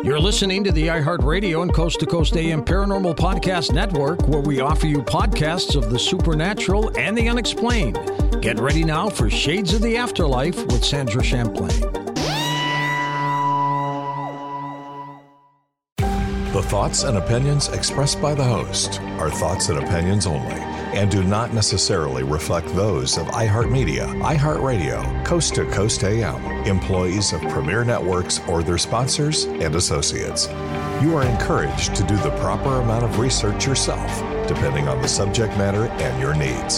You're listening to the iHeartRadio and Coast to Coast AM Paranormal Podcast Network, where we offer you podcasts of the supernatural and the unexplained. Get ready now for Shades of the Afterlife with Sandra Champlain. The thoughts and opinions expressed by the host are thoughts and opinions only and do not necessarily reflect those of iHeartMedia, iHeartRadio, Coast to Coast AM, employees of Premier Networks, or their sponsors and associates. You are encouraged to do the proper amount of research yourself, depending on the subject matter and your needs.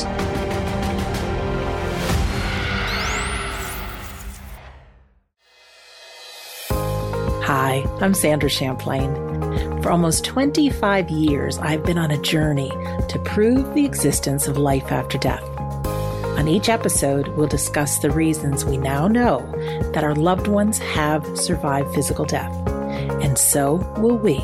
Hi, I'm Sandra Champlain. For almost 25 years, I've been on a journey to prove the existence of life after death. On each episode, we'll discuss the reasons we now know that our loved ones have survived physical death, and so will we.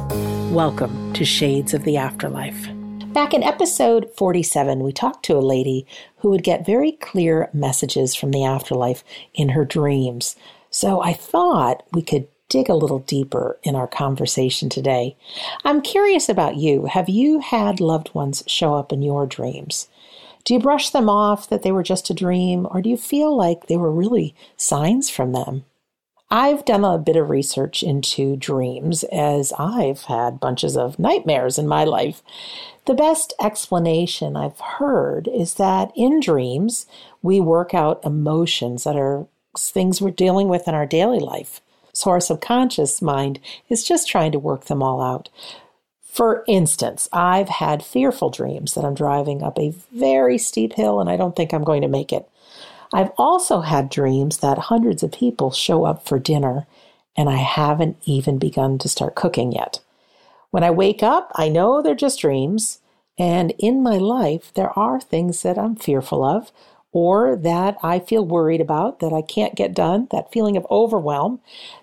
Welcome to Shades of the Afterlife. Back in episode 47, we talked to a lady who would get very clear messages from the afterlife in her dreams. So I thought we could dig a little deeper in our conversation today. I'm curious about you. Have you had loved ones show up in your dreams? Do you brush them off that they were just a dream, or do you feel like they were really signs from them? I've done a bit of research into dreams, as I've had bunches of nightmares in my life. The best explanation I've heard is that in dreams, we work out emotions that are things we're dealing with in our daily life. So our subconscious mind is just trying to work them all out. For instance, I've had fearful dreams that I'm driving up a very steep hill and I don't think I'm going to make it. I've also had dreams that hundreds of people show up for dinner and I haven't even begun to start cooking yet. When I wake up, I know they're just dreams. And in my life, there are things that I'm fearful of, or that I feel worried about that I can't get done, that feeling of overwhelm.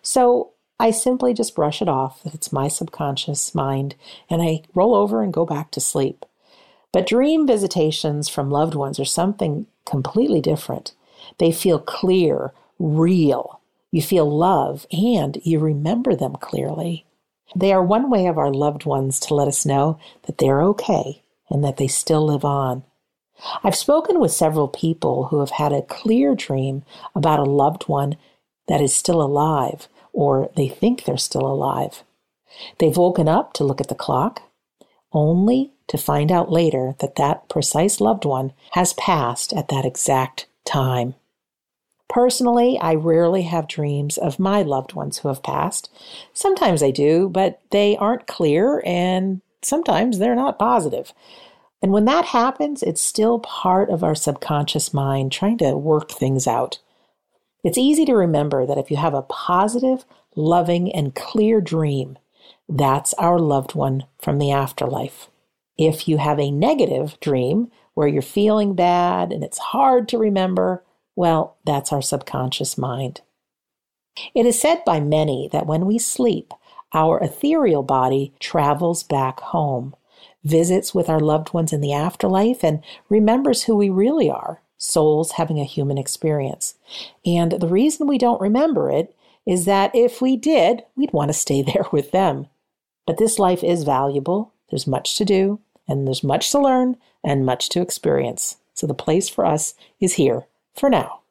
So I simply just brush it off. It's my subconscious mind, and I roll over and go back to sleep. But dream visitations from loved ones are something completely different. They feel clear, real. You feel love, and you remember them clearly. They are one way of our loved ones to let us know that they're okay and that they still live on. I've spoken with several people who have had a clear dream about a loved one that is still alive, or they think they're still alive. They've woken up to look at the clock, only to find out later that that precise loved one has passed at that exact time. Personally, I rarely have dreams of my loved ones who have passed. Sometimes I do, but they aren't clear, and sometimes they're not positive. And when that happens, it's still part of our subconscious mind trying to work things out. It's easy to remember that if you have a positive, loving, and clear dream, that's our loved one from the afterlife. If you have a negative dream where you're feeling bad and it's hard to remember, well, that's our subconscious mind. It is said by many that when we sleep, our ethereal body travels back home, visits with our loved ones in the afterlife, and remembers who we really are, souls having a human experience. And the reason we don't remember it is that if we did, we'd want to stay there with them. But this life is valuable. There's much to do, and there's much to learn, and much to experience. So the place for us is here, for now.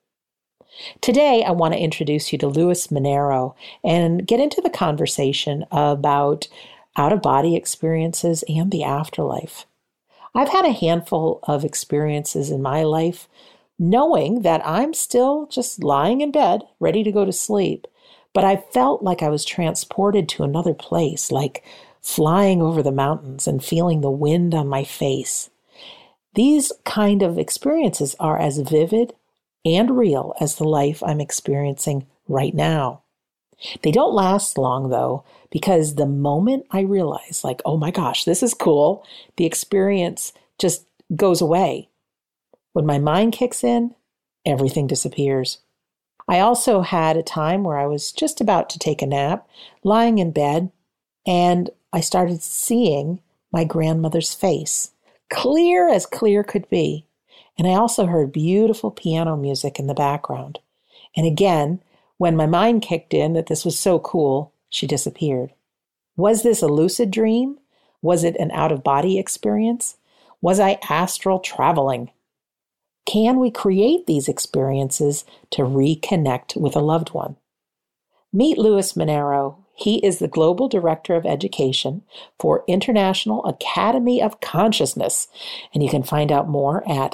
Today, I want to introduce you to Luis Minero and get into the conversation about out-of-body experiences and the afterlife. I've had a handful of experiences in my life, knowing that I'm still just lying in bed, ready to go to sleep, but I felt like I was transported to another place, like flying over the mountains and feeling the wind on my face. These kind of experiences are as vivid and real as the life I'm experiencing right now. They don't last long, though, because the moment I realize, like, oh my gosh, this is cool, the experience just goes away. When my mind kicks in, everything disappears. I also had a time where I was just about to take a nap, lying in bed, and I started seeing my grandmother's face, clear as clear could be. And I also heard beautiful piano music in the background. And again, when my mind kicked in that this was so cool, she disappeared. Was this a lucid dream? Was it an out-of-body experience? Was I astral traveling? Can we create these experiences to reconnect with a loved one? Meet Luis Minero. He is the Global Director of Education for International Academy of Consciousness, and you can find out more at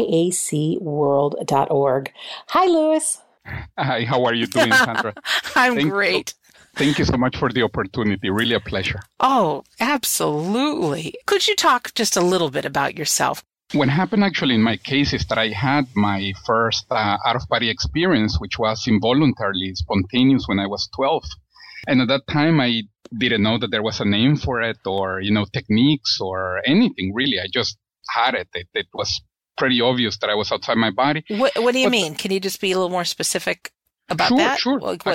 iacworld.org. Hi, Luis. Hi, how are you doing, Sandra? I'm great. Thank you so much for the opportunity. Really a pleasure. Oh, absolutely. Could you talk just a little bit about yourself? What happened actually in my case is that I had my first out-of-body experience, which was involuntarily spontaneous when I was 12. And at that time, I didn't know that there was a name for it or, techniques or anything, really. I just had it. It was pretty obvious that I was outside my body. What do you mean? Can you just be a little more specific about that? Sure. Like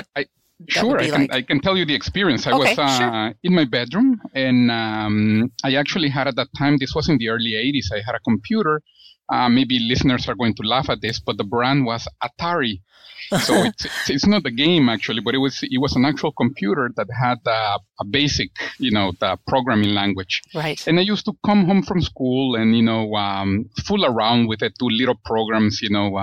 I can tell you the experience. I was in my bedroom, and I actually had at that time, this was in the early 80s, I had a computer. Maybe listeners are going to laugh at this, but the brand was Atari. So it's not a game actually, but it was an actual computer that had a basic, the programming language. Right. And I used to come home from school and, fool around with it, do little programs,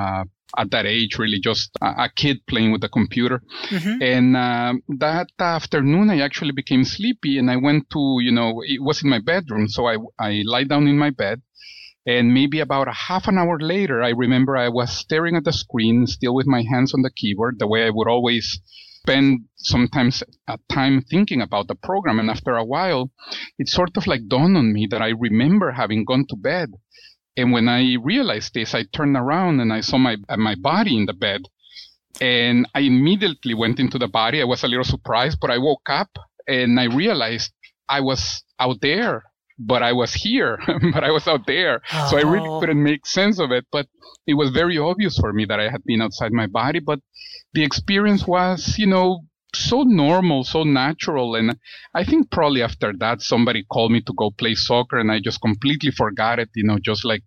at that age, really just a kid playing with the computer. Mm-hmm. And that afternoon, I actually became sleepy and I went to, it was in my bedroom. So I lie down in my bed. And maybe about a half an hour later, I remember I was staring at the screen, still with my hands on the keyboard, the way I would always spend sometimes time thinking about the program. And after a while, it sort of like dawned on me that I remember having gone to bed. And when I realized this, I turned around and I saw my body in the bed. And I immediately went into the body. I was a little surprised, but I woke up and I realized I was out there. But I was here, but I was out there. Oh. So I really couldn't make sense of it. But it was very obvious for me that I had been outside my body. But the experience was, so normal, so natural. And I think probably after that, somebody called me to go play soccer and I just completely forgot it, just like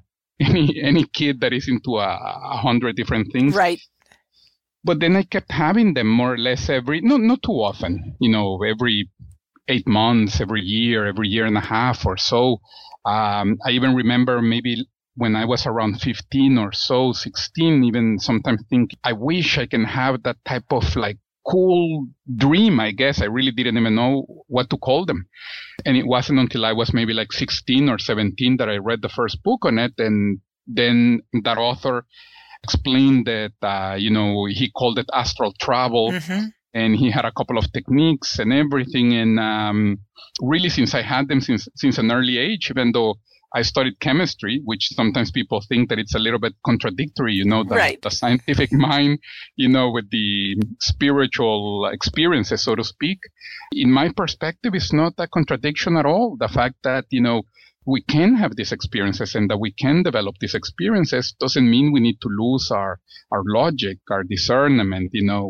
any kid that is into 100 different things. Right. But then I kept having them more or less not too often, every 8 months, every year and a half or so. I even remember maybe when I was around 15 or so, 16, even sometimes think, I wish I can have that type of like cool dream, I guess. I really didn't even know what to call them. And it wasn't until I was maybe like 16 or 17 that I read the first book on it. And then that author explained that, he called it astral travel. Mm-hmm. And he had a couple of techniques and everything. And really, since I had them since an early age, even though I studied chemistry, which sometimes people think that it's a little bit contradictory, the scientific mind, with the spiritual experiences, so to speak. In my perspective, it's not a contradiction at all. The fact that, we can have these experiences and that we can develop these experiences doesn't mean we need to lose our logic, our discernment,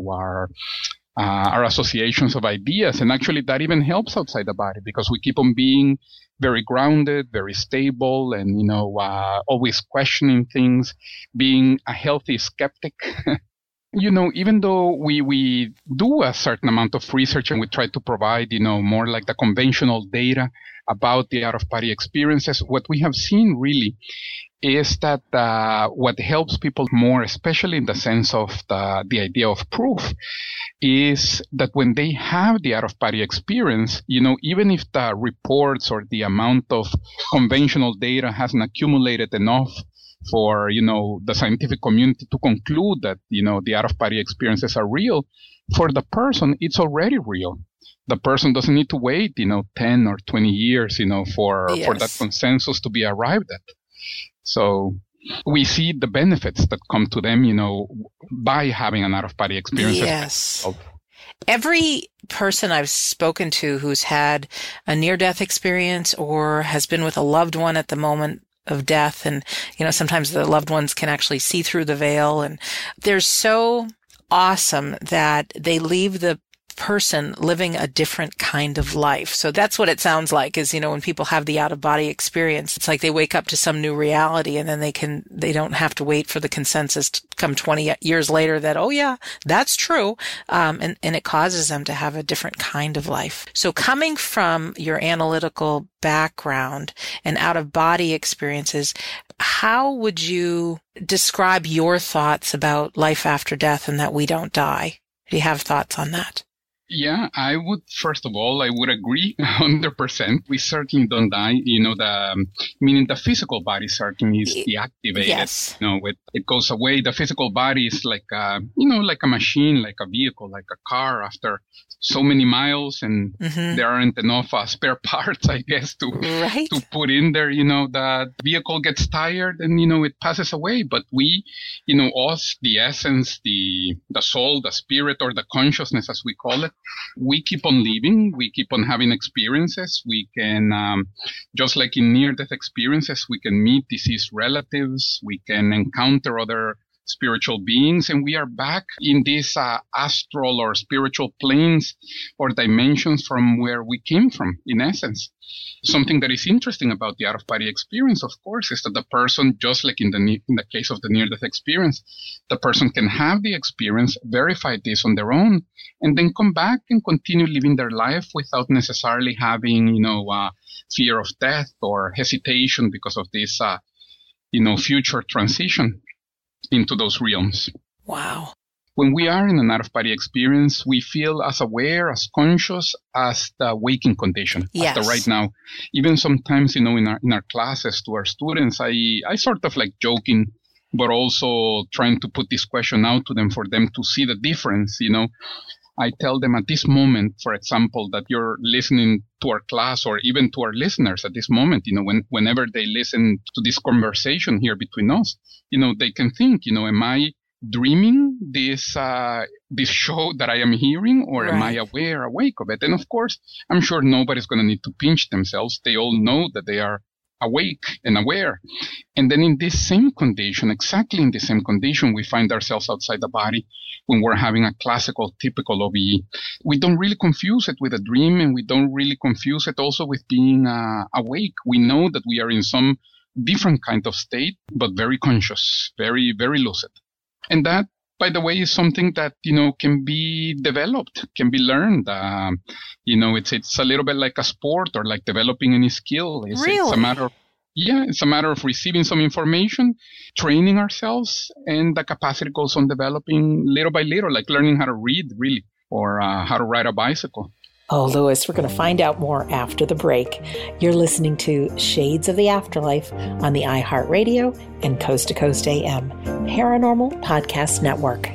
our associations of ideas. And actually that even helps outside the body because we keep on being very grounded, very stable, and, always questioning things, being a healthy skeptic. Even though we do a certain amount of research and we try to provide, more like the conventional data about the out-of-body experiences, what we have seen really is that what helps people more, especially in the sense of the idea of proof, is that when they have the out-of-body experience, even if the reports or the amount of conventional data hasn't accumulated enough for, the scientific community to conclude that, the out-of-body experiences are real, for the person, it's already real. The person doesn't need to wait, 10 or 20 years, for that consensus to be arrived at. So we see the benefits that come to them, by having an out-of-body experience. Yes. Every person I've spoken to who's had a near-death experience or has been with a loved one at the moment of death, and, sometimes the loved ones can actually see through the veil, and they're so awesome that they leave the person living a different kind of life. So that's what it sounds like is, when people have the out-of-body experience, it's like they wake up to some new reality and then they don't have to wait for the consensus to come 20 years later that, oh yeah, that's true. And it causes them to have a different kind of life. So coming from your analytical background and out-of-body experiences, how would you describe your thoughts about life after death and that we don't die? Do you have thoughts on that? Yeah, I would, first of all, I would agree 100%. We certainly don't die. Meaning the physical body certainly is deactivated. Yes. It goes away. The physical body is like like a machine, like a vehicle, like a car after so many miles, and there aren't enough spare parts, I guess, to put in there. The vehicle gets tired and, it passes away. But we, us, the essence, the soul, the spirit, or the consciousness, as we call it, we keep on living. We keep on having experiences. We can, just like in near-death experiences, we can meet deceased relatives. We can encounter other spiritual beings, and we are back in these astral or spiritual planes or dimensions from where we came from, in essence. Something that is interesting about the out-of-body experience, of course, is that the person, just like in the case of the near-death experience, the person can have the experience, verify this on their own, and then come back and continue living their life without necessarily having, fear of death or hesitation because of this, future transition into those realms. Wow. When we are in an out-of-body experience, we feel as aware, as conscious as the waking condition. Yes. As the right now. Even sometimes, in our classes to our students, I sort of like joking, but also trying to put this question out to them for them to see the difference, I tell them at this moment, for example, that you're listening to our class or even to our listeners at this moment, whenever they listen to this conversation here between us, they can think, am I dreaming this show that I am hearing, or am I awake of it? And of course, I'm sure nobody's going to need to pinch themselves. They all know that they are awake and aware. And then in this same condition, exactly in the same condition, we find ourselves outside the body when we're having a classical, typical OBE. We don't really confuse it with a dream, and we don't really confuse it also with being awake. We know that we are in some different kind of state, but very conscious, very, very lucid. And that, by the way, is something that, can be developed, can be learned. It's a little bit like a sport or like developing any skill. It's a matter of, it's a matter of receiving some information, training ourselves, and the capacity goes on developing little by little, like learning how to read, really, or how to ride a bicycle. Oh, Louis, we're going to find out more after the break. You're listening to Shades of the Afterlife on the iHeartRadio and Coast to Coast AM Paranormal Podcast Network.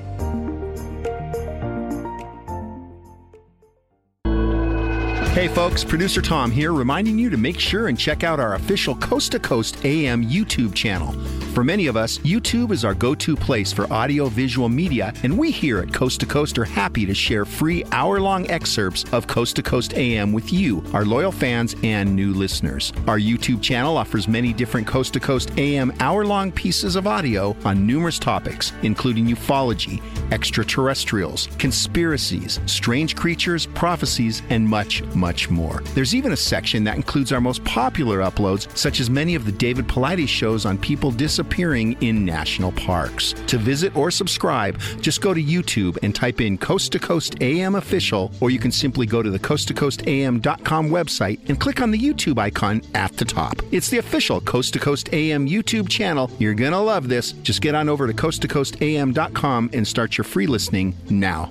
Hey folks, Producer Tom here, reminding you to make sure and check out our official Coast to Coast AM YouTube channel. For many of us, YouTube is our go-to place for audio-visual media, and we here at Coast to Coast are happy to share free hour-long excerpts of Coast to Coast AM with you, our loyal fans and new listeners. Our YouTube channel offers many different Coast to Coast AM hour-long pieces of audio on numerous topics, including ufology, extraterrestrials, conspiracies, strange creatures, prophecies, and much, much more. There's even a section that includes our most popular uploads, such as many of the David Paulides shows on people disappearing in national parks. To visit or subscribe, just go to YouTube and type in Coast to Coast AM Official, or you can simply go to the coasttocoastam.com website and click on the YouTube icon at the top. It's the official Coast to Coast AM YouTube channel. You're gonna love this. Just get on over to coasttocoastam.com and start your free listening now.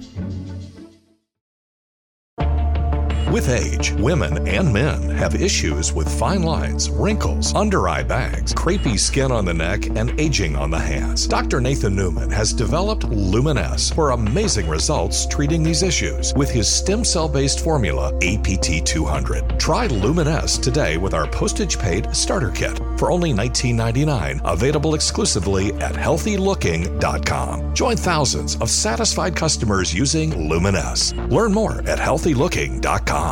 With age, women and men have issues with fine lines, wrinkles, under-eye bags, crepey skin on the neck, and aging on the hands. Dr. Nathan Newman has developed Lumin-S for amazing results treating these issues with his stem cell-based formula, APT200. Try Lumin-S today with our postage-paid starter kit for only $19.99, available exclusively at healthylooking.com. Join thousands of satisfied customers using Lumin-S. Learn more at healthylooking.com.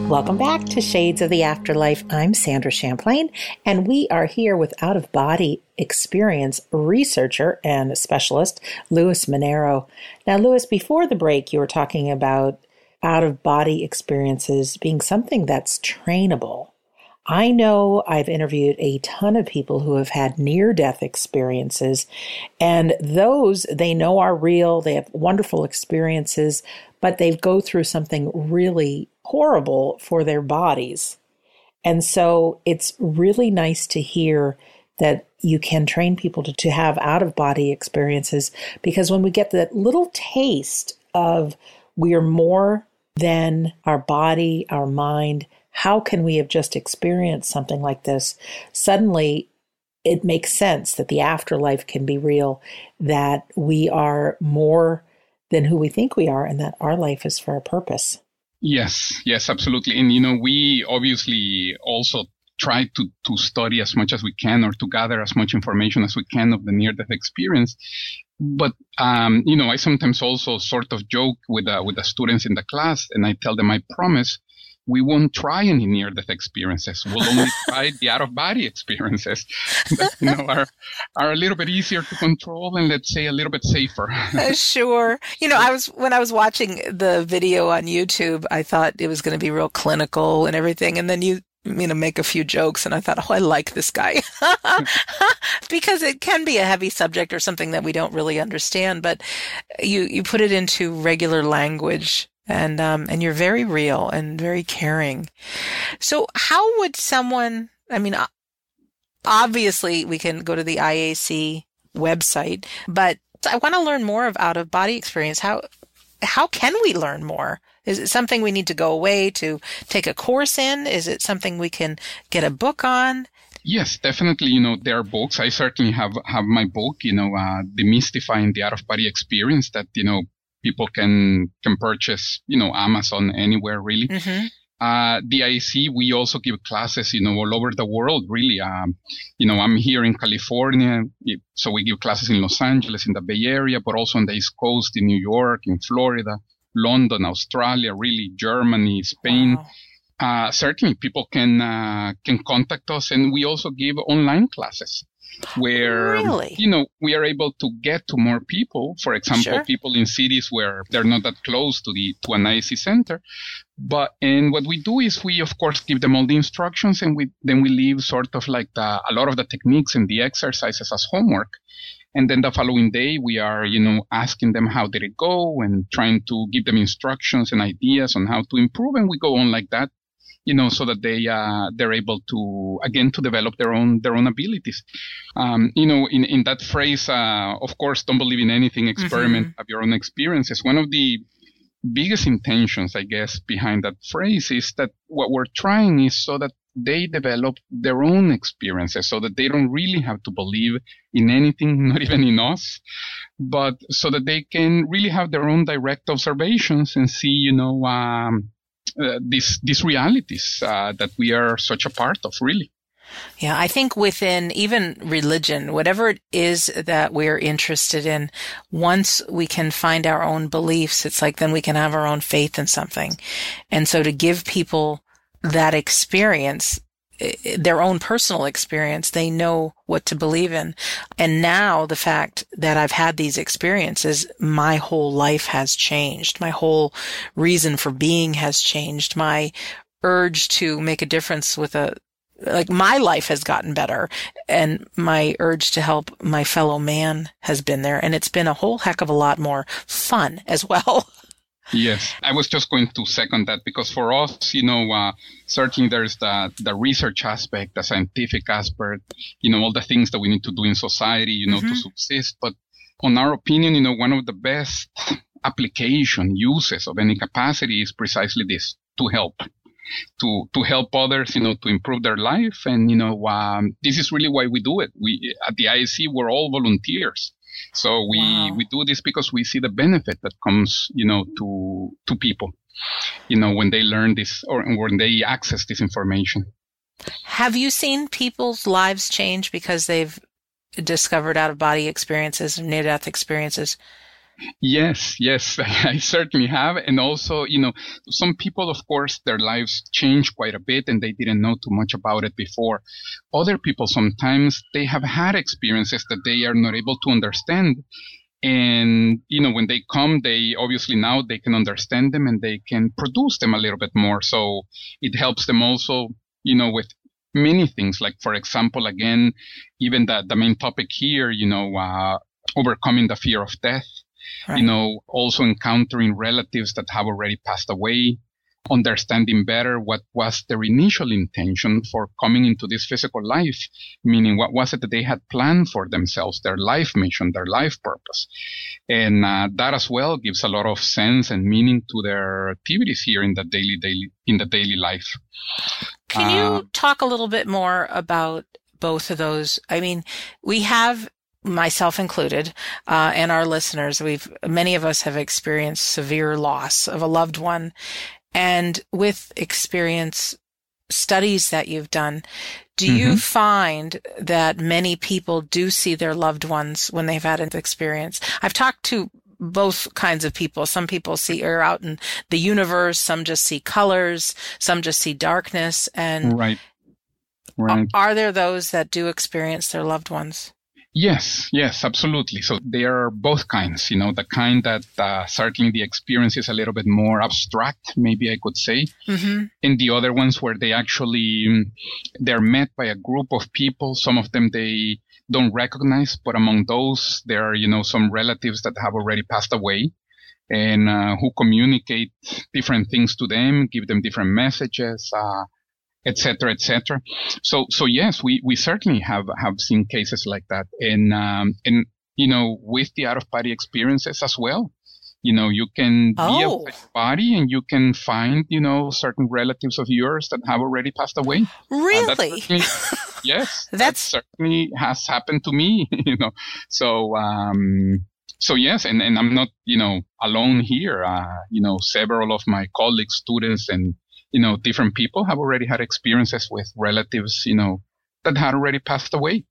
Welcome back to Shades of the Afterlife. I'm Sandra Champlain, and we are here with out-of-body experience researcher and specialist, Luis Minero. Now, Luis, before the break, you were talking about out-of-body experiences being something that's trainable. I know I've interviewed a ton of people who have had near-death experiences, and those they know are real. They have wonderful experiences, but they go through something really horrible for their bodies. And so it's really nice to hear that you can train people to have out-of-body experiences, because when we get that little taste of we are more than our body, our mind, how can we have just experienced something like this? Suddenly, it makes sense that the afterlife can be real, that we are more than who we think we are, and that our life is for a purpose. Yes, absolutely. And, we obviously also try to study as much as we can, or to gather as much information as we can of the near-death experience. But, I sometimes also sort of joke with the students in the class, and I tell them, I promise we won't try any near-death experiences. We'll only try the out-of-body experiences that, are a little bit easier to control and, let's say, a little bit safer. Sure. When I was watching the video on YouTube, I thought it was going to be real clinical and everything. And then you make a few jokes, and I thought, I like this guy. Because it can be a heavy subject or something that we don't really understand, but you put it into regular language. And you're very real and very caring. So how would someone, obviously we can go to the IAC website, but I want to learn more of out-of-body experience. How can we learn more? Is it something we need to go away to take a course in? Is it something we can get a book on? Yes, definitely. There are books. I certainly have my book, Demystifying the Out-of-Body Experience, that, people can purchase, Amazon, anywhere, really. Mm-hmm. The IAC, we also give classes, all over the world, really. I'm here in California, so we give classes in Los Angeles, in the Bay Area, but also on the East Coast, in New York, in Florida, London, Australia, really, Germany, Spain. Wow. Certainly, people can contact us, and we also give online classes where, really? We are able to get to more people. For example, sure. People in cities where they're not that close to an IAC center. And what we do is we, of course, give them all the instructions, and we leave sort of like a lot of the techniques and the exercises as homework. And then the following day, we are, asking them how did it go, and trying to give them instructions and ideas on how to improve. And we go on like that, so that they're able to, again, to develop their own abilities. In that phrase, of course, don't believe in anything, experiment, have your own experiences. One of the biggest intentions, I guess, behind that phrase is that what we're trying is so that they develop their own experiences, so that they don't really have to believe in anything, not even in us, but so that they can really have their own direct observations and see, these realities that we are such a part of, really. Yeah, I think within even religion, whatever it is that we're interested in, once we can find our own beliefs, it's like then we can have our own faith in something. And so to give people that experience, their own personal experience, they know what to believe in. And now the fact that I've had these experiences, my whole life has changed. My whole reason for being has changed. My urge to make a difference my life has gotten better, and my urge to help my fellow man has been there. And it's been a whole heck of a lot more fun as well. Yes, I was just going to second that, because for us, certainly there's the research aspect, the scientific aspect, all the things that we need to do in society, to subsist. But on our opinion, one of the best application uses of any capacity is precisely this, to help. To help others, to improve their life. And, this is really why we do it. We, at the IAC, we're all volunteers. So we do this because we see the benefit that comes, to people, when they learn this or when they access this information. Have you seen people's lives change because they've discovered out-of-body experiences and near-death experiences? Yes, I certainly have. And also, some people, of course, their lives change quite a bit and they didn't know too much about it before. Other people, sometimes they have had experiences that they are not able to understand. And, when they come, they obviously now they can understand them and they can produce them a little bit more. So it helps them also, with many things. Like, for example, again, even the main topic here, overcoming the fear of death. Right. Also encountering relatives that have already passed away, understanding better what was their initial intention for coming into this physical life, meaning what was it that they had planned for themselves, their life mission, their life purpose. And that as well gives a lot of sense and meaning to their activities here in the daily life. Can you talk a little bit more about both of those? I mean, we have, myself included, and our listeners, many of us have experienced severe loss of a loved one. And with studies that you've done, do you find that many people do see their loved ones when they've had an experience? I've talked to both kinds of people. Some people are out in the universe. Some just see colors. Some just see darkness. And right. Are there those that do experience their loved ones? Yes, absolutely. So they are both kinds, the kind that certainly the experience is a little bit more abstract, maybe I could say. And the other ones where they're met by a group of people. Some of them they don't recognize, but among those, there are, some relatives that have already passed away and who communicate different things to them, give them different messages, et cetera, et cetera. So yes, we certainly have seen cases like that. And with the out-of-body experiences as well, you can be outside the body and you can find, certain relatives of yours that have already passed away. Really? Yes. That certainly has happened to me, So yes, and I'm not, alone here. Several of my colleagues, students, and different people have already had experiences with relatives, that had already passed away.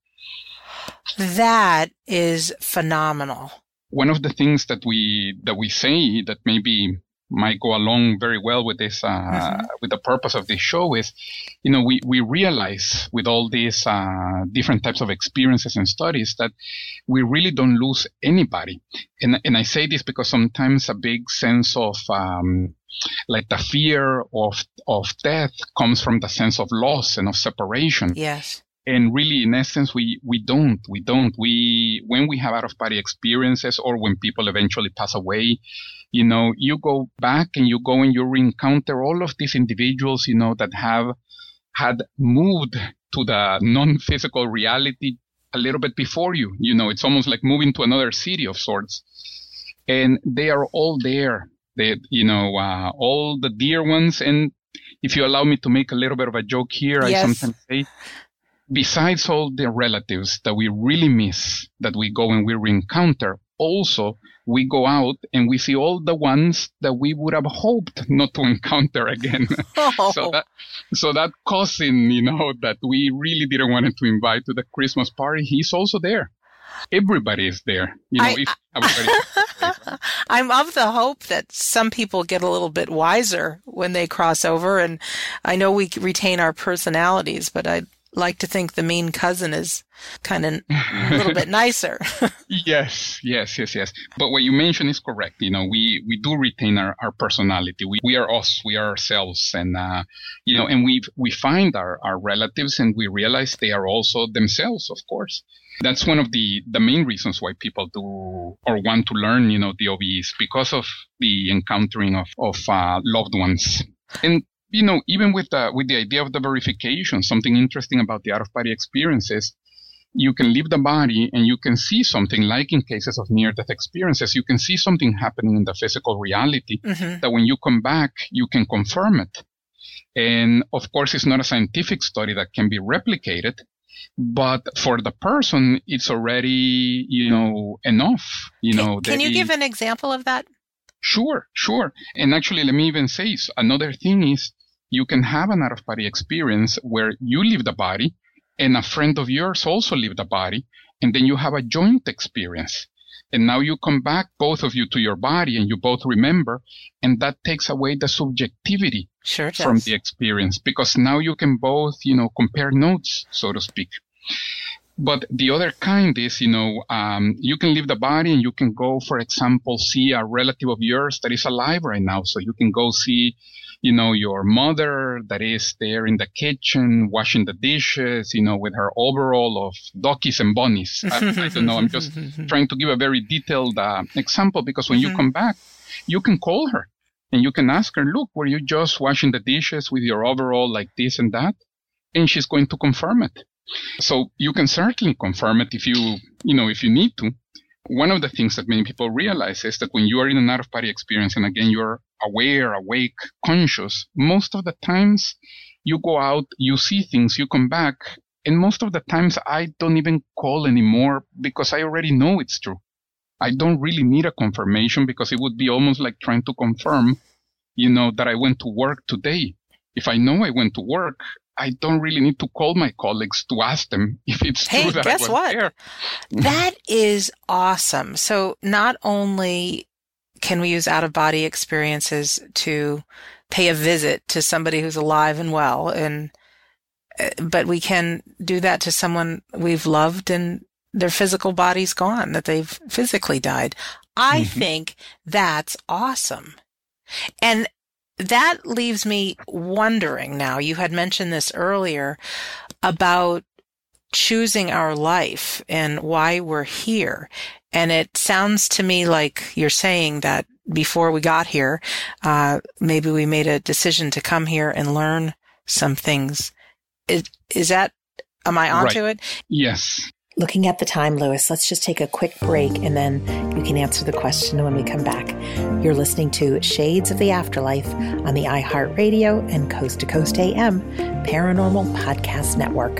That is phenomenal. One of the things that we say that maybe might go along very well with this, with the purpose of this show is, we realize with all these different types of experiences and studies that we really don't lose anybody. And I say this because sometimes a big sense of like the fear of death comes from the sense of loss and of separation. Yes. And really, in essence, we don't. When we have out-of-body experiences or when people eventually pass away, you go back and you re-encounter all of these individuals, that have had moved to the non-physical reality a little bit before you. It's almost like moving to another city of sorts. And they are all there. All the dear ones. And if you allow me to make a little bit of a joke here, yes. I sometimes say, besides all the relatives that we really miss, that we go and we re-encounter, also we go out and we see all the ones that we would have hoped not to encounter again. Oh. So that cousin, that we really didn't want to invite to the Christmas party, he's also there. Everybody is there. I'm of the hope that some people get a little bit wiser when they cross over. And I know we retain our personalities, but I'd like to think the mean cousin is kind of a little bit nicer. Yes. But what you mentioned is correct. We do retain our personality. We are us. We are ourselves. And, and we find our relatives and we realize they are also themselves, of course. That's one of the main reasons why people do or want to learn, the OBEs, because of the encountering of loved ones. And, even with the idea of the verification, something interesting about the out-of-body experiences, you can leave the body and you can see something, like in cases of near-death experiences, you can see something happening in the physical reality that when you come back, you can confirm it. And of course, it's not a scientific study that can be replicated, but for the person, it's already, enough. Can you give an example of that? Sure. And actually, let me even say another thing is you can have an out-of-body experience where you leave the body and a friend of yours also leave the body, and then you have a joint experience. And now you come back, both of you, to your body, and you both remember, and that takes away the subjectivity from the experience, because now you can both, compare notes, so to speak. But the other kind is, you can leave the body and you can go, for example, see a relative of yours that is alive right now. So you can go see, your mother that is there in the kitchen washing the dishes, with her overall of duckies and bunnies. I don't know. I'm just trying to give a very detailed example, because when you come back, you can call her and you can ask her, look, were you just washing the dishes with your overall like this and that? And she's going to confirm it. So you can certainly confirm it if you need to. One of the things that many people realize is that when you are in an out-of-body experience, and again, you're aware, awake, conscious, most of the times you go out, you see things, you come back, and most of the times I don't even call anymore because I already know it's true. I don't really need a confirmation, because it would be almost like trying to confirm, that I went to work today. If I know I went to work, I don't really need to call my colleagues to ask them if it's true that I was there. That is awesome. So not only can we use out-of-body experiences to pay a visit to somebody who's alive and well, but we can do that to someone we've loved and their physical body's gone, that they've physically died. I think that's awesome. And that leaves me wondering now, you had mentioned this earlier about choosing our life and why we're here. And it sounds to me like you're saying that before we got here, maybe we made a decision to come here and learn some things. Am I onto it? Yes. Looking at the time, Louis, let's just take a quick break and then you can answer the question when we come back. You're listening to Shades of the Afterlife on the iHeartRadio and Coast to Coast AM Paranormal Podcast Network.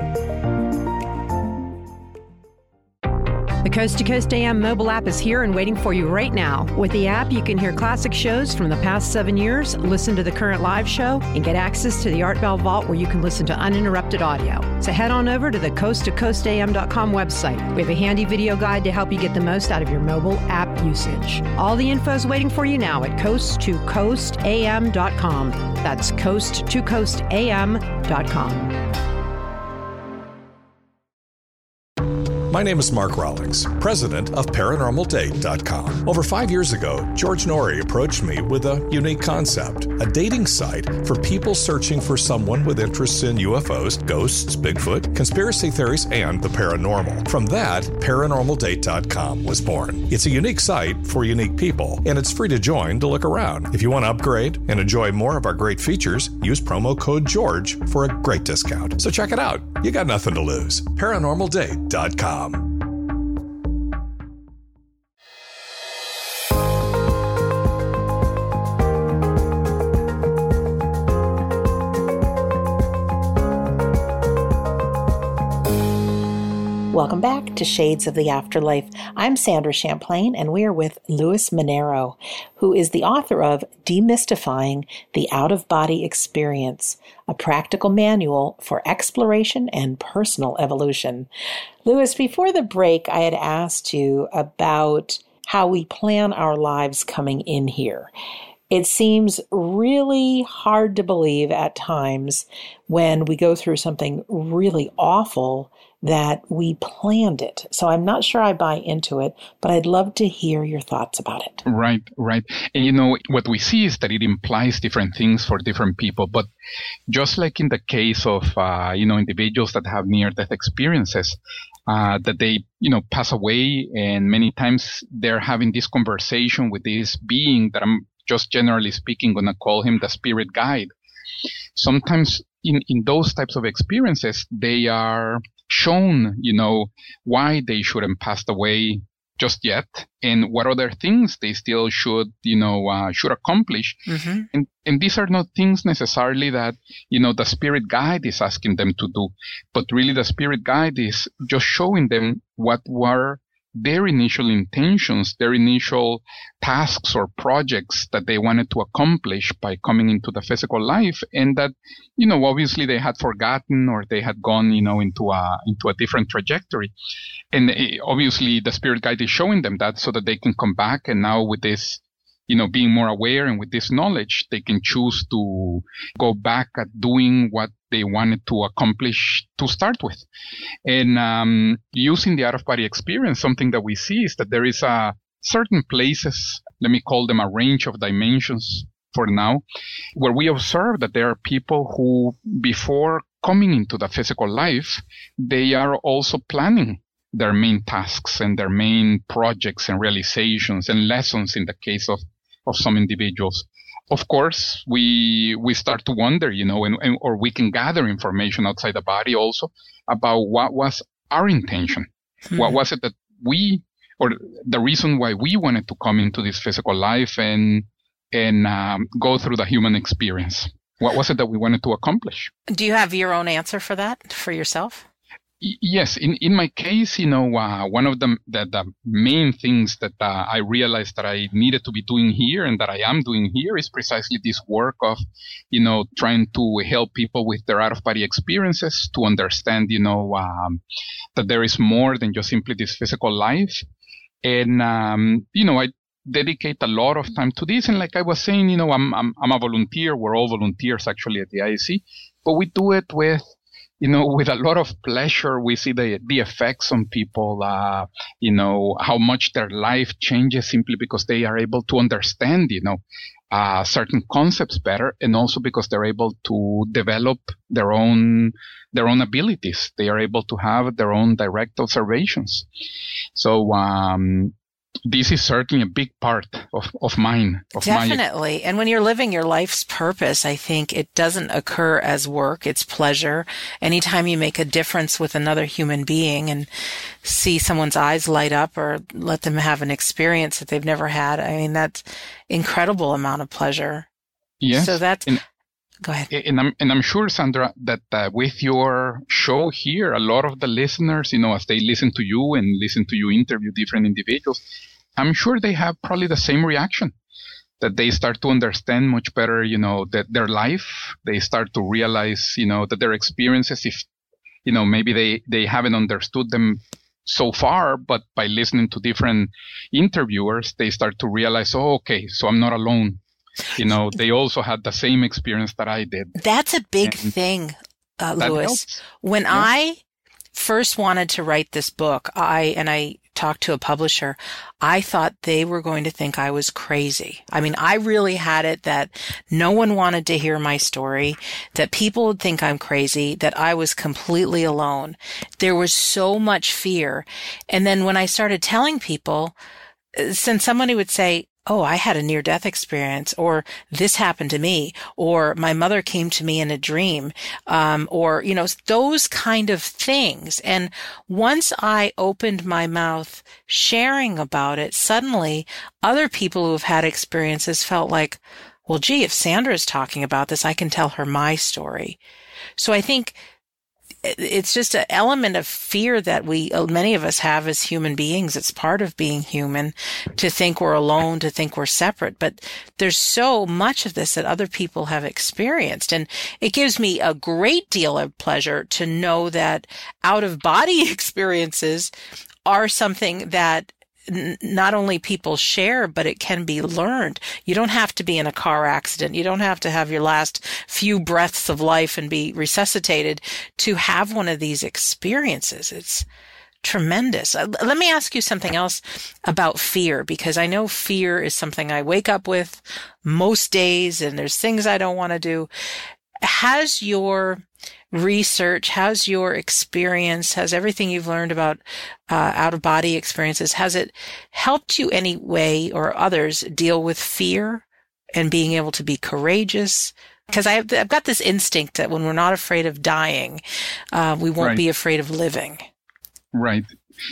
The Coast to Coast AM mobile app is here and waiting for you right now. With the app, you can hear classic shows from the past 7 years, listen to the current live show, and get access to the Art Bell Vault where you can listen to uninterrupted audio. So head on over to the coasttocoastam.com website. We have a handy video guide to help you get the most out of your mobile app usage. All the info is waiting for you now at coasttocoastam.com. That's coasttocoastam.com. My name is Mark Rawlings, president of ParanormalDate.com. Over 5 years ago, George Norrie approached me with a unique concept, a dating site for people searching for someone with interests in UFOs, ghosts, Bigfoot, conspiracy theories, and the paranormal. From that, ParanormalDate.com was born. It's a unique site for unique people, and it's free to join to look around. If you want to upgrade and enjoy more of our great features, use promo code GEORGE for a great discount. So check it out. You got nothing to lose. ParanormalDate.com. Welcome back to Shades of the Afterlife. I'm Sandra Champlain, and we are with Louis Manero, who is the author of Demystifying the Out-of-Body Experience, a practical manual for exploration and personal evolution. Louis, before the break, I had asked you about how we plan our lives coming in here. It seems really hard to believe at times when we go through something really awful that we planned it. So I'm not sure I buy into it, but I'd love to hear your thoughts about it. Right. And what we see is that it implies different things for different people. But just like in the case of, individuals that have near-death experiences, that they, pass away, and many times they're having this conversation with this being that I'm just generally speaking going to call him the spirit guide. Sometimes in those types of experiences, they are shown, why they shouldn't pass away just yet, and what other things they still should accomplish. Mm-hmm. And these are not things necessarily that, the spirit guide is asking them to do, but really the spirit guide is just showing them what were their initial intentions, their initial tasks or projects that they wanted to accomplish by coming into the physical life, and that, obviously they had forgotten or they had gone, into a different trajectory. And obviously the spirit guide is showing them that so that they can come back, and now with this, being more aware and with this knowledge, they can choose to go back at doing what they wanted to accomplish to start with. And using the out-of-body experience, something that we see is that there is certain places, let me call them a range of dimensions for now, where we observe that there are people who, before coming into the physical life, they are also planning their main tasks and their main projects and realizations and lessons in the case of some individuals. Of course, we start to wonder, or we can gather information outside the body also about what was our intention. Mm-hmm. What was it that or the reason why we wanted to come into this physical life and go through the human experience? What was it that we wanted to accomplish? Do you have your own answer for that, for yourself? Yes. In my case, one of the main things that I realized that I needed to be doing here and that I am doing here is precisely this work of, trying to help people with their out-of-body experiences to understand, that there is more than just simply this physical life. And, I dedicate a lot of time to this. And like I was saying, I'm a volunteer. We're all volunteers actually at the IAC, but we do it with a lot of pleasure. We see the effects on people, how much their life changes simply because they are able to understand, certain concepts better, and also because they're able to develop their own abilities. They are able to have their own direct observations. So, this is certainly a big part of mine. Definitely. And when you're living your life's purpose, I think it doesn't occur as work. It's pleasure. Anytime you make a difference with another human being and see someone's eyes light up or let them have an experience that they've never had, I mean, that's incredible amount of pleasure. Yes. So that's... Go ahead. And I'm sure, Sandra, that with your show here, a lot of the listeners, as they listen to you and listen to you interview different individuals, I'm sure they have probably the same reaction, that they start to understand much better, that their life, they start to realize, that their experiences, if, maybe they haven't understood them so far, but by listening to different interviewers, they start to realize, oh, okay, so I'm not alone. They also had the same experience that I did. That's a big thing, Luis. When I first wanted to write this book, I talked to a publisher, I thought they were going to think I was crazy. I mean, I really had it that no one wanted to hear my story, that people would think I'm crazy, that I was completely alone. There was so much fear. And then when I started telling people, since somebody would say, oh, I had a near-death experience, or this happened to me, or my mother came to me in a dream, or, those kind of things. And once I opened my mouth sharing about it, suddenly other people who have had experiences felt like, well, gee, if Sandra's talking about this, I can tell her my story. So I think it's just an element of fear that many of us have as human beings. It's part of being human to think we're alone, to think we're separate. But there's so much of this that other people have experienced. And it gives me a great deal of pleasure to know that out-of-body experiences are something that not only people share, but it can be learned. You don't have to be in a car accident. You don't have to have your last few breaths of life and be resuscitated to have one of these experiences. It's tremendous. Let me ask you something else about fear, because I know fear is something I wake up with most days, and there's things I don't want to do. Has your research, has your experience, has everything you've learned about out-of-body experiences, has it helped you any way or others deal with fear and being able to be courageous? Because I've got this instinct that when we're not afraid of dying, we won't be afraid of living. Right.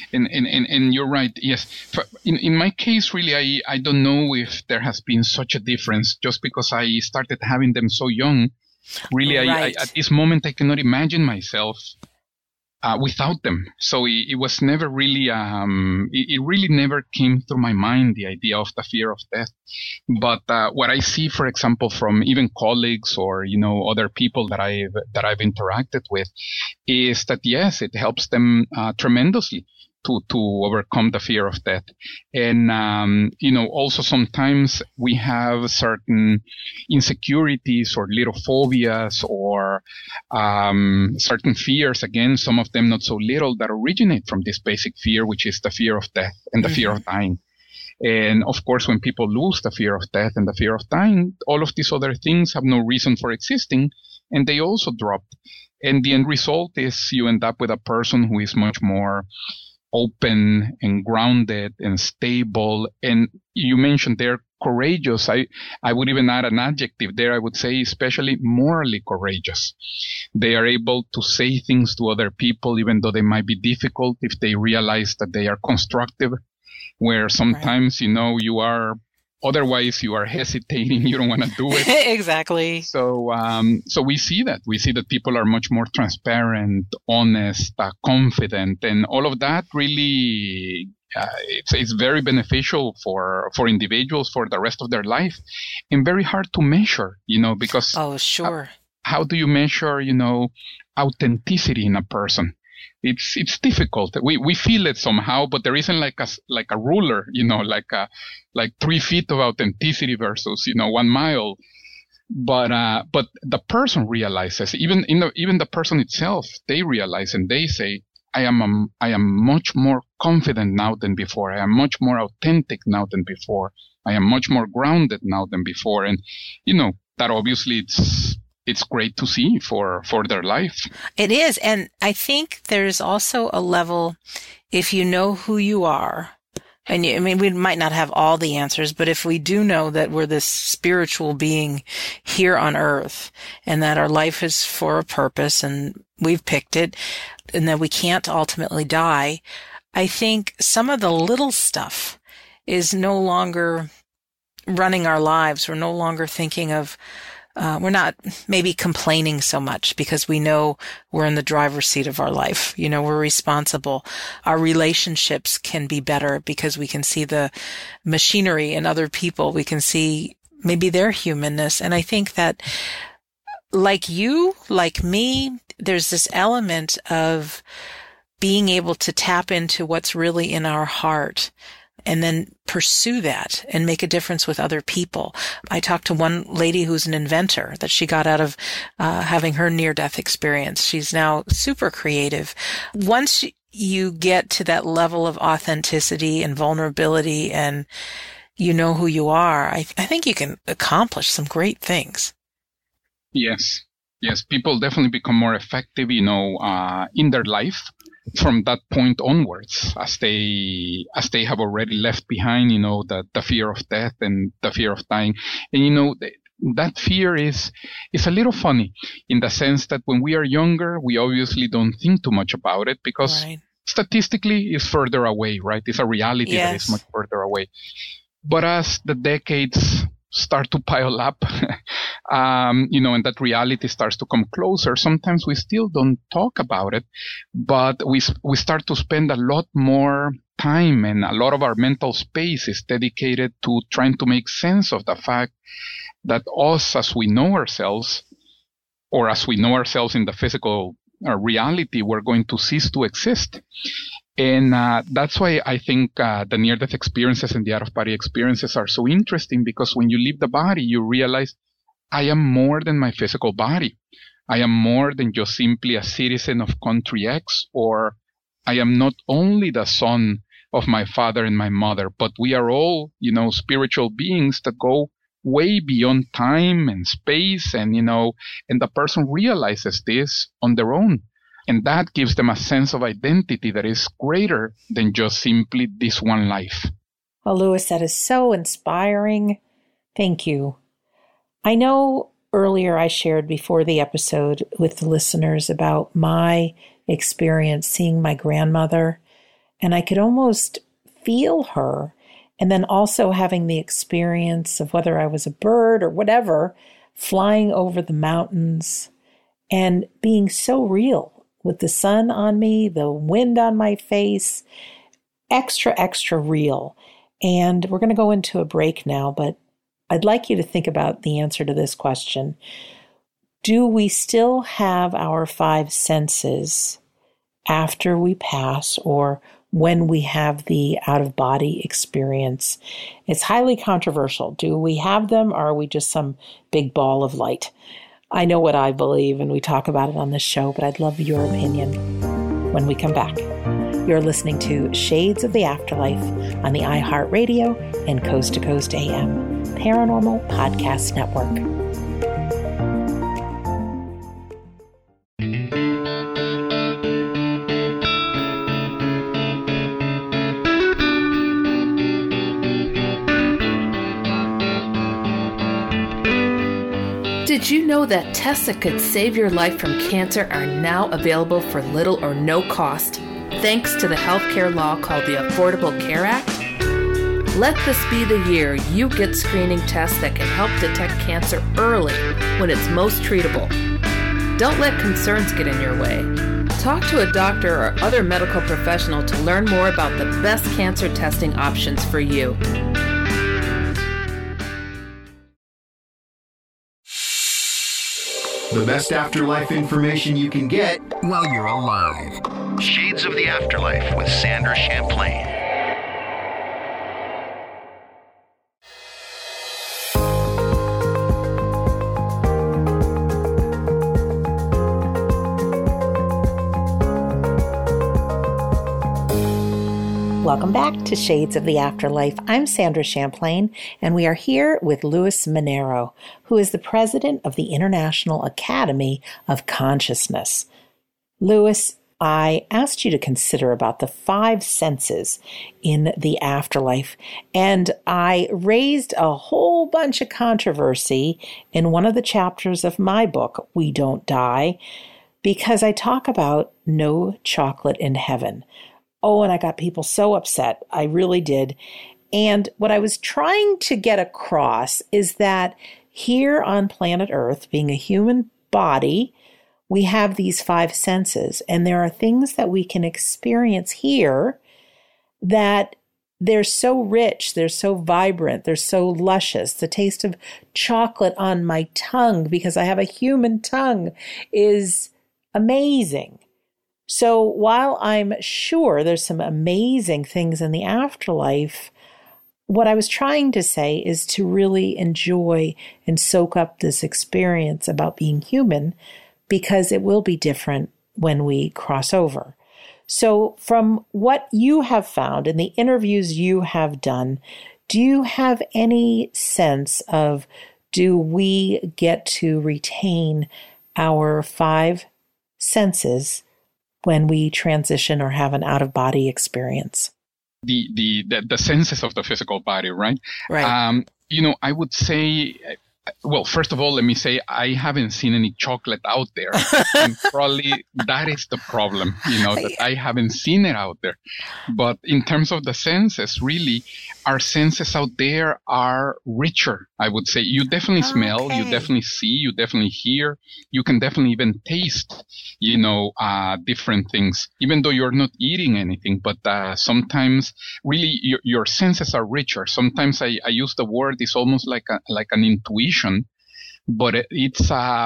And you're right. Yes. In my case, really, I don't know if there has been such a difference just because I started having them so young. Really, right. I at this moment, I cannot imagine myself without them. So it was never really, it really never came through my mind, the idea of the fear of death. But what I see, for example, from even colleagues or, other people that I've interacted with is that, yes, it helps them tremendously to overcome the fear of death. And, also sometimes we have certain insecurities or little phobias or certain fears, again, some of them not so little, that originate from this basic fear, which is the fear of death and the fear of dying. And of course, when people lose the fear of death and the fear of dying, all of these other things have no reason for existing, and they also drop. And the end result is you end up with a person who is much more open and grounded and stable. And you mentioned they're courageous. I would even add an adjective there. I would say especially morally courageous. They are able to say things to other people, even though they might be difficult, if they realize that they are constructive, where sometimes, you are, otherwise you are hesitating. You don't want to do it. Exactly. So we see that. We see that people are much more transparent, honest, confident, and all of that really, it's very beneficial for individuals for the rest of their life, and very hard to measure, because. Oh, sure. How do you measure, authenticity in a person? It's difficult. We feel it somehow, but there isn't like a ruler, like 3 feet of authenticity versus, 1 mile. But the person realizes, even the person itself, they realize and they say, I am much more confident now than before. I am much more authentic now than before. I am much more grounded now than before. And, that obviously it's great to see for their life. It is. And I think there's also a level, if you know who you are, and we might not have all the answers, but if we do know that we're this spiritual being here on earth and that our life is for a purpose and we've picked it and that we can't ultimately die, I think some of the little stuff is no longer running our lives. We're no longer thinking of we're not maybe complaining so much because we know we're in the driver's seat of our life. We're responsible. Our relationships can be better because we can see the machinery in other people. We can see maybe their humanness. And I think that like you, like me, there's this element of being able to tap into what's really in our heart and then pursue that and make a difference with other people. I talked to one lady who's an inventor that she got out of having her near-death experience. She's now super creative. Once you get to that level of authenticity and vulnerability and you know who you are, I think you can accomplish some great things. Yes. People definitely become more effective, in their life from that point onwards, as they have already left behind, the fear of death and the fear of dying. And, that fear is a little funny in the sense that when we are younger, we obviously don't think too much about it because statistically it's further away, right? It's a reality that is much further away. But as the decades start to pile up, and that reality starts to come closer, sometimes we still don't talk about it, but we start to spend a lot more time, and a lot of our mental space is dedicated to trying to make sense of the fact that us, as we know ourselves, or as we know ourselves in the physical reality, we're going to cease to exist. And that's why I think the near-death experiences and the out-of-body experiences are so interesting, because when you leave the body, you realize, I am more than my physical body. I am more than just simply a citizen of country X, or I am not only the son of my father and my mother, but we are all, spiritual beings that go way beyond time and space, and, and the person realizes this on their own. And that gives them a sense of identity that is greater than just simply this one life. Well, Louis, that is so inspiring. Thank you. I know earlier I shared before the episode with the listeners about my experience seeing my grandmother, and I could almost feel her. And then also having the experience of whether I was a bird or whatever, flying over the mountains and being so real with the sun on me, the wind on my face, extra, extra real. And we're going to go into a break now, but I'd like you to think about the answer to this question. Do we still have our 5 senses after we pass or when we have the out-of-body experience? It's highly controversial. Do we have them, or are we just some big ball of light? I know what I believe, and we talk about it on this show, but I'd love your opinion when we come back. You're listening to Shades of the Afterlife on the iHeartRadio and Coast to Coast AM Paranormal Podcast Network. Did you know that tests that could save your life from cancer are now available for little or no cost, thanks to the healthcare law called the Affordable Care Act? Let this be the year you get screening tests that can help detect cancer early when it's most treatable. Don't let concerns get in your way. Talk to a doctor or other medical professional to learn more about the best cancer testing options for you. The best afterlife information you can get while you're alive. Shades of the Afterlife with Sandra Champlain. Welcome back to Shades of the Afterlife. I'm Sandra Champlain, and we are here with Luis Minero, who is the president of the International Academy of Consciousness. Luis, I asked you to consider about the 5 senses in the afterlife, and I raised a whole bunch of controversy in one of the chapters of my book, We Don't Die, because I talk about no chocolate in heaven. Oh, and I got people so upset. I really did. And what I was trying to get across is that here on planet Earth, being a human body, we have these 5 senses, and there are things that we can experience here that they're so rich, they're so vibrant, they're so luscious. The taste of chocolate on my tongue, because I have a human tongue, is amazing. So while I'm sure there's some amazing things in the afterlife, what I was trying to say is to really enjoy and soak up this experience about being human, because it will be different when we cross over. So from what you have found in the interviews you have done, do you have any sense of, do we get to retain our 5 senses when we transition or have an out-of-body experience? The senses of the physical body, right? Right. I would say, well, first of all, let me say I haven't seen any chocolate out there. And probably that is the problem, that I haven't seen it out there. But in terms of the senses, really, our senses out there are richer, I would say. You definitely smell, you definitely see, you definitely hear, you can definitely even taste, different things, even though you're not eating anything. But sometimes really your senses are richer. Sometimes I use the word, it's almost like an intuition, but it's a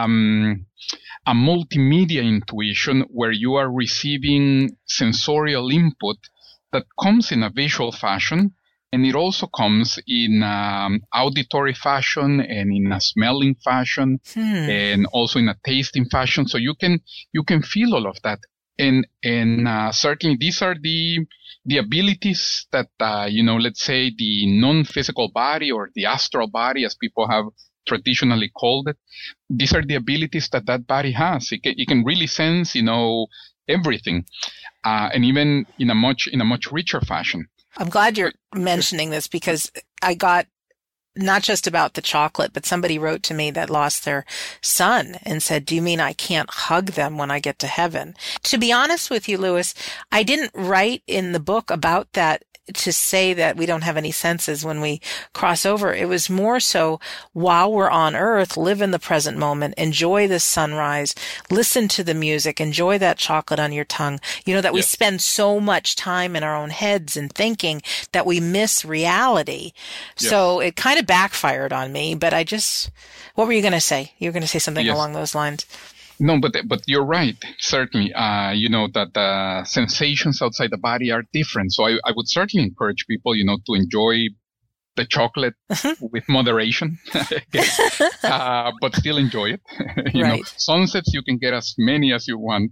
multimedia intuition where you are receiving sensorial input that comes in a visual fashion. And it also comes in auditory fashion and in a smelling fashion and also in a tasting fashion. So you can feel all of that. And certainly these are the abilities that, let's say the non-physical body or the astral body, as people have traditionally called it. These are the abilities that body has. It can really sense, everything, and even in a much richer fashion. I'm glad you're mentioning this, because I got not just about the chocolate, but somebody wrote to me that lost their son and said, do you mean I can't hug them when I get to heaven? To be honest with you, Luis, I didn't write in the book about that to say that we don't have any senses when we cross over. It was more so while we're on Earth, live in the present moment, enjoy the sunrise, listen to the music, enjoy that chocolate on your tongue. That we spend so much time in our own heads and thinking that we miss reality. Yes. So it kind of backfired on me, but what were you going to say? You were going to say something along those lines. No, but you're right. Certainly, that the sensations outside the body are different. So I would certainly encourage people, to enjoy the chocolate with moderation, but still enjoy it. Sunsets, you can get as many as you want,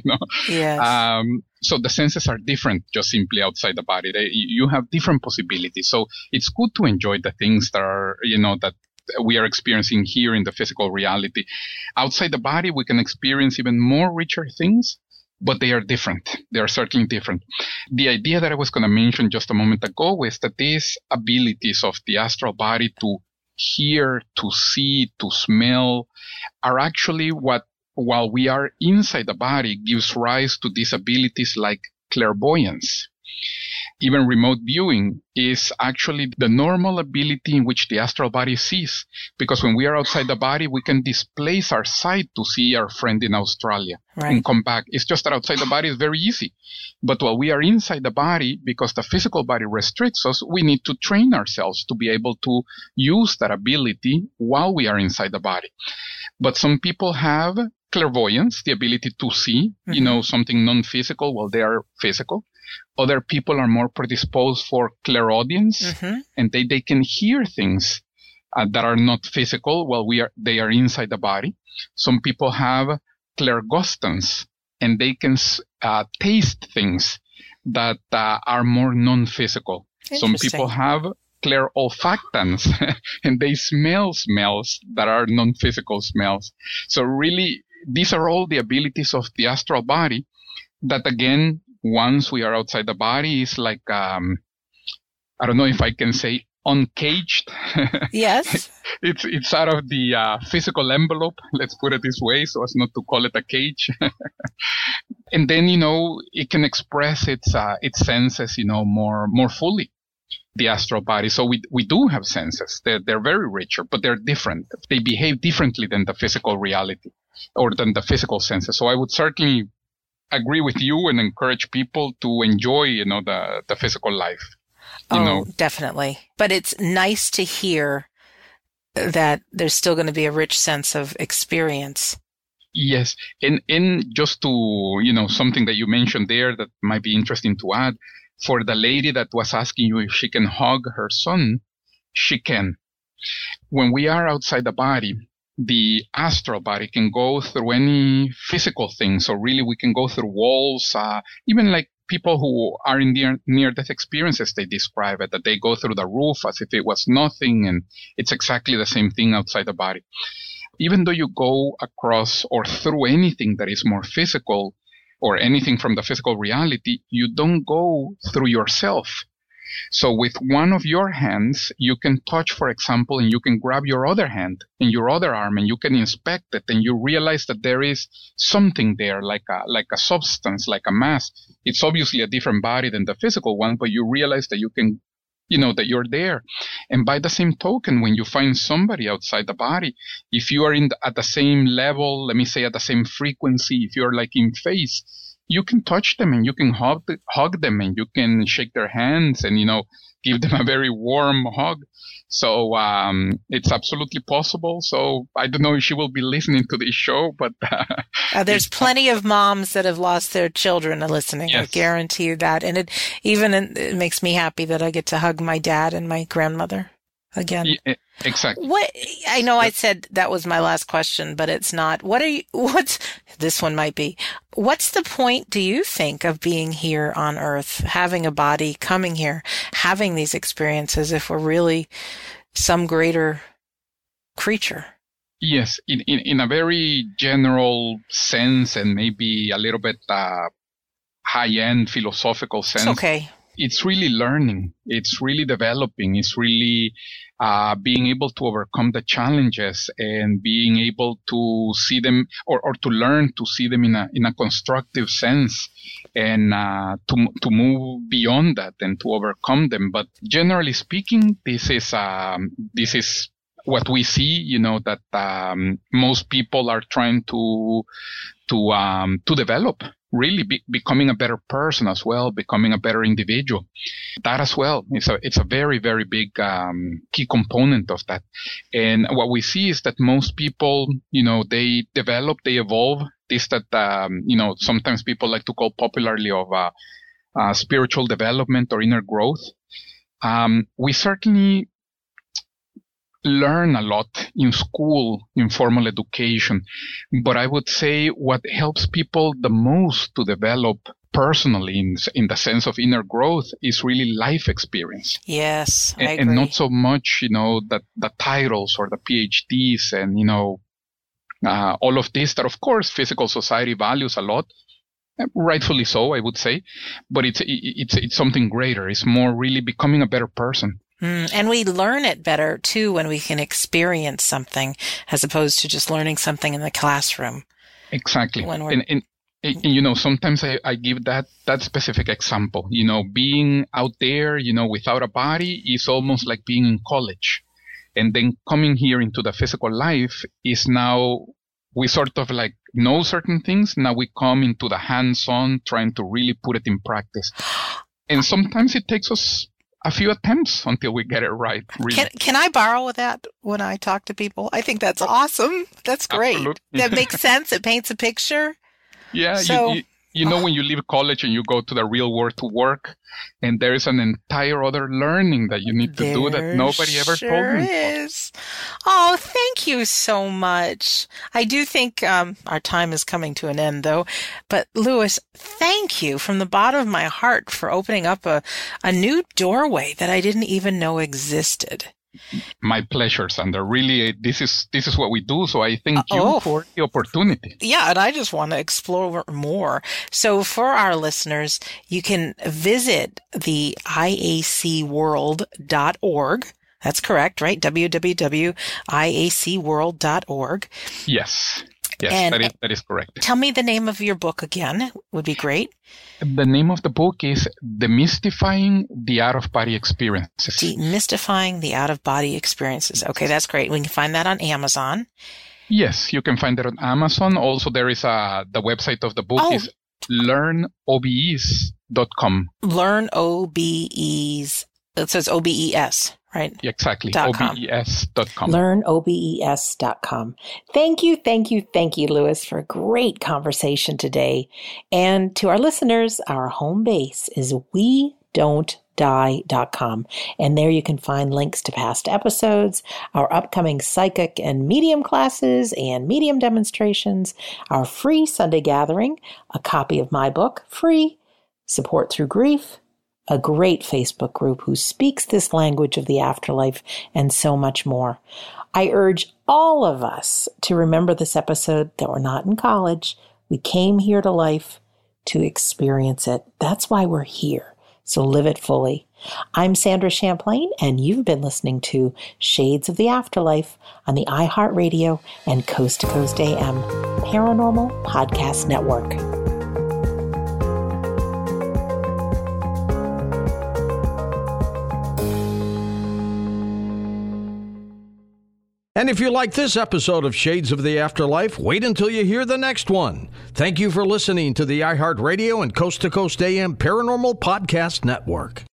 Yes. So the senses are different just simply outside the body. You have different possibilities. So it's good to enjoy the things that are, that we are experiencing here in the physical reality. Outside the body, we can experience even more richer things, but they are different. They are certainly different. The idea that I was going to mention just a moment ago is that these abilities of the astral body to hear, to see, to smell are actually what, while we are inside the body, gives rise to these abilities like clairvoyance. Even remote viewing is actually the normal ability in which the astral body sees. Because when we are outside the body, we can displace our sight to see our friend in Australia and come back. It's just that outside the body is very easy. But while we are inside the body, because the physical body restricts us, we need to train ourselves to be able to use that ability while we are inside the body. But some people have clairvoyance, the ability to see, something non-physical while they are physical. Other people are more predisposed for clairaudience, and they can hear things that are not physical while they are inside the body. Some people have clairgustance, and they can taste things that are more non-physical. Some people have clairolfactance, and they smell smells that are non-physical smells. So really, these are all the abilities of the astral body that, again, once we are outside the body, is like, I don't know if I can say uncaged. Yes. It's out of the physical envelope, let's put it this way, so as not to call it a cage. And then, it can express its senses, more fully, the astral body. So we do have senses. They're very richer, but they're different. They behave differently than the physical reality or than the physical senses. So I would certainly agree with you and encourage people to enjoy, the physical life. Definitely. But it's nice to hear that there's still going to be a rich sense of experience. Yes. And just to, something that you mentioned there that might be interesting to add, for the lady that was asking you if she can hug her son, she can. When we are outside the body, the astral body can go through any physical thing. So really we can go through walls, even like people who are in near-death experiences, they describe it, that they go through the roof as if it was nothing, and it's exactly the same thing outside the body. Even though you go across or through anything that is more physical or anything from the physical reality, you don't go through yourself. So with one of your hands, you can touch, for example, and you can grab your other hand and your other arm and you can inspect it and you realize that there is something there, like a substance, like a mass. It's obviously a different body than the physical one, but you realize that you can, that you're there. And by the same token, when you find somebody outside the body, if you are at the same level, let me say at the same frequency, if you're like in phase, you can touch them and you can hug them and you can shake their hands and, give them a very warm hug. So, it's absolutely possible. So I don't know if she will be listening to this show, but, there's plenty of moms that have lost their children listening. Yes. I guarantee you that. And it makes me happy that I get to hug my dad and my grandmother again. Yeah, exactly. I know I said that was my last question, but it's not. This one might be. What's the point, do you think, of being here on Earth, having a body, coming here, having these experiences if we're really some greater creature? Yes, in a very general sense and maybe a little bit high-end philosophical sense. It's okay. it's really learning. It's really developing. It's really being able to overcome the challenges and being able to see them or to learn to see them in a constructive sense and to move beyond that and to overcome them. But generally speaking, this is what we see, that most people are trying to develop. Really becoming a better person as well, becoming a better individual. That as well, it's a very, very big key component of that. And what we see is that most people, they develop, they evolve. This that, sometimes people like to call popularly of spiritual development or inner growth. We certainly learn a lot in school, in formal education. But I would say what helps people the most to develop personally in the sense of inner growth is really life experience. Yes, I agree. And not so much, the titles or the PhDs and, all of this that, of course, physical society values a lot. Rightfully so, I would say. But it's something greater. It's more really becoming a better person. And we learn it better, too, when we can experience something as opposed to just learning something in the classroom. Exactly. And sometimes I give that specific example. Being out there, without a body is almost like being in college. And then coming here into the physical life is now we sort of like know certain things. Now we come into the hands-on, trying to really put it in practice. And sometimes it takes us a few attempts until we get it right. Really. Can I borrow that when I talk to people? I think that's awesome. That's great. Absolutely. That makes sense. It paints a picture. Yeah. So, when you leave college and you go to the real world to work, and there is an entire other learning that you need to do that nobody ever told me. Is. Oh, thank you so much. I do think our time is coming to an end, though. But Luis, thank you from the bottom of my heart for opening up a new doorway that I didn't even know existed. My pleasure, Sandra. Really, this is what we do. So I thank you for the opportunity. Yeah, and I just want to explore more. So for our listeners, you can visit the iacworld.org. That's correct, right? www.iacworld.org. Yes. Yes, that is correct. Tell me the name of your book again. Would be great. The name of the book is Demystifying the Out-of-Body Experiences. Demystifying the Out-of-Body Experiences. Okay, that's great. We can find that on Amazon. Yes, you can find it on Amazon. Also, there is the website of the book is learnobes.com. LearnOBEs. It says OBES. Right? Exactly. OBES.com. LearnOBES.com. Thank you, Luis, for a great conversation today. And to our listeners, our home base is WeDon'tDie.com. And there you can find links to past episodes, our upcoming psychic and medium classes and medium demonstrations, our free Sunday gathering, a copy of my book, Free, Support Through Grief, a great Facebook group who speaks this language of the afterlife, and so much more. I urge all of us to remember this episode that we're not in college. We came here to life to experience it. That's why we're here. So live it fully. I'm Sandra Champlain, and you've been listening to Shades of the Afterlife on the iHeartRadio and Coast to Coast AM Paranormal Podcast Network. And if you like this episode of Shades of the Afterlife, wait until you hear the next one. Thank you for listening to the iHeartRadio and Coast to Coast AM Paranormal Podcast Network.